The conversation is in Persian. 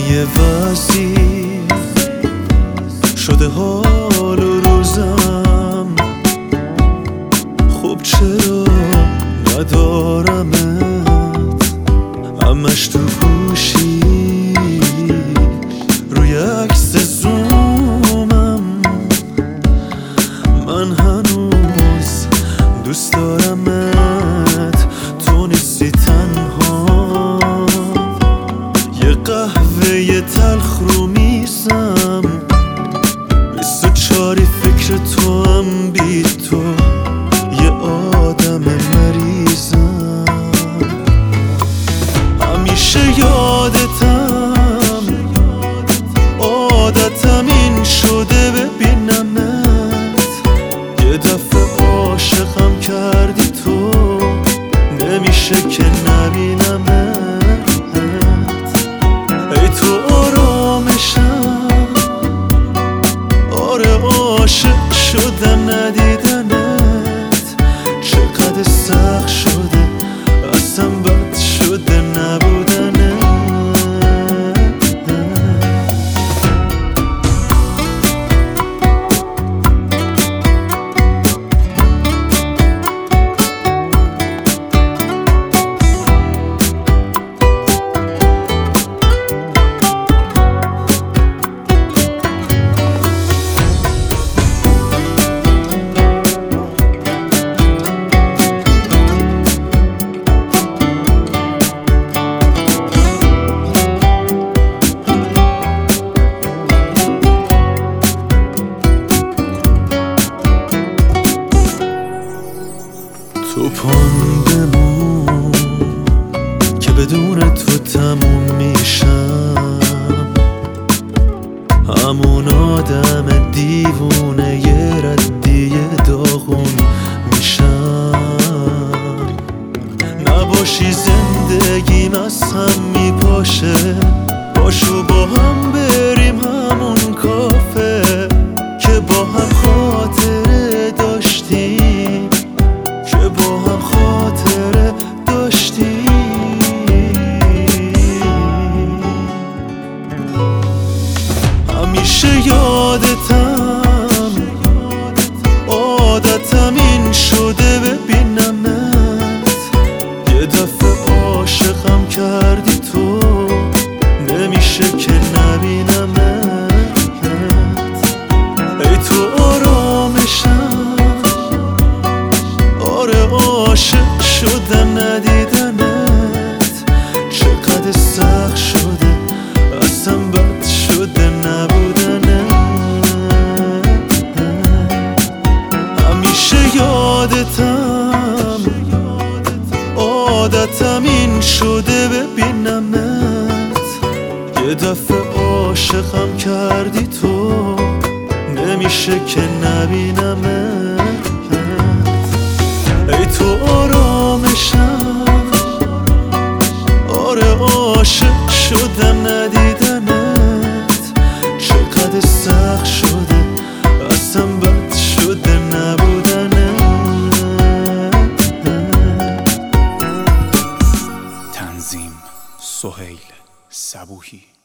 یه وضعی شده حال و روزم، خب چرا ندارمت همش تو گوشی، روی عکس زومم. من هنوز دوست دارمت، تو نیستی تنها. یه قهوه تلخ رو میزم، 24 فکر تو هم، بی تو یه آدم مریضم. همیشه یادتم، عادتم این شده ببینمت. یه دفعه عاشقم کردی تو، نمیشه که نبینمت. ای تو آرامشم، آره عاشق شدم ندیدنت. چقدر سخت شده، اصلا بد شده نبودنت. تو پام بمون که بدون تو تموم میشم. همون آدم دیوونه یه ردیه داغون میشم. نباشی زندگیم از هم میپاشه، باشو با هم بریم همون کافه که با هم خاطره داشتیم، که با هم خاطره داشتیم. همیشه یادتم، عادتم این شده ببینمت. یه دفعه عاشقم کردی تو، نمیشه که نبینمت. ای تو آرامشم، آره عاشق شدم ندیدنت. چقدر سخت شده، اصلا بد شده نبودنت. همیشه یادتم، عادتم این شده ببینمت. یه دفعه عاشقم کردی تو، نمیشه که نبینمت. ای تو آرامشم، آره عاشق شدم ندیدنت. چقدر سخت شده، اصلا بد شده نبودنت. تنظیم سهیل صبوحی.